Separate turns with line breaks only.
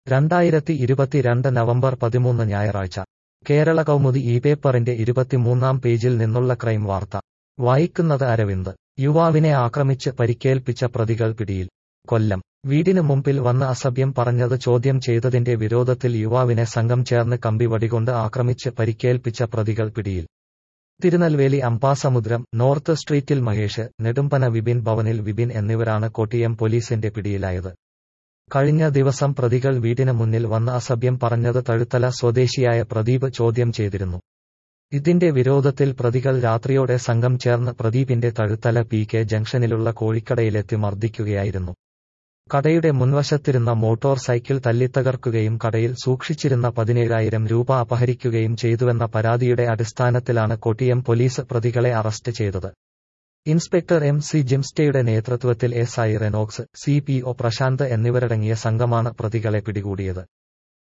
2022 November 13 ഞായറാഴ്ച കേരള കൗമുദി ഈ പേപ്പറിന്റെ 23-ാം പേജിൽ നിന്നുള്ള ക്രൈം വാർത്ത. വായിക്കുന്നത് അരവിന്ദ്. യുവാവിനെ ആക്രമിച്ച് പരിക്കേൽപ്പിച്ച പ്രതികൾ പിടിയിൽ. കൊല്ലം. വീടിന് മുമ്പിൽ വന്ന് അസഭ്യം പറഞ്ഞത് ചോദ്യം ചെയ്തതിന്റെ വിരോധത്തിൽ യുവാവിനെ സംഘം ചേർന്ന് കമ്പിവടികൊണ്ട് ആക്രമിച്ച് പരിക്കേൽപ്പിച്ച പ്രതികൾ പിടിയിൽ. തിരുനെൽവേലി അമ്പാസമുദ്രം നോർത്ത് സ്ട്രീറ്റിൽ മഹേഷ്, നെടുമ്പന വിപിൻ, ഭവനിൽ വിപിൻ എന്നിവരാണ് കോട്ടയം പോലീസിന്റെ പിടിയിലായത്. കഴിഞ്ഞ ദിവസം പ്രതികൾ വീടിന് മുന്നിൽ വന്ന് അസഭ്യം പറഞ്ഞത് തഴുത്തല സ്വദേശിയായ പ്രദീപ് ചോദ്യം ചെയ്തിരുന്നു. ഇതിന്റെ വിരോധത്തിൽ പ്രതികൾ രാത്രിയോടെ സംഘം ചേർന്ന് പ്രദീപിന്റെ തഴുത്തല പി.കെ. ജംഗ്ഷനിലുള്ള കോഴിക്കടയിലെത്തി മർദ്ദിക്കുകയായിരുന്നു. കടയുടെ മുൻവശത്തിരുന്ന മോട്ടോർ സൈക്കിൾ തല്ലിത്തകർക്കുകയും കടയിൽ സൂക്ഷിച്ചിരുന്ന 17,000 രൂപ അപഹരിക്കുകയും ചെയ്തുവെന്ന പരാതിയുടെ അടിസ്ഥാനത്തിലാണ് കോട്ടയം പോലീസ് പ്രതികളെ അറസ്റ്റ് ചെയ്തത്. Inspector M C. ജിംസ്റ്റയുടെ നേതൃത്വത്തിൽ എസ്.ഐ. റെനോക്സ്, സി.പി.ഒ. പ്രശാന്ത് എന്നിവരടങ്ങിയ സംഘമാണ് പ്രതികളെ പിടികൂടിയത്.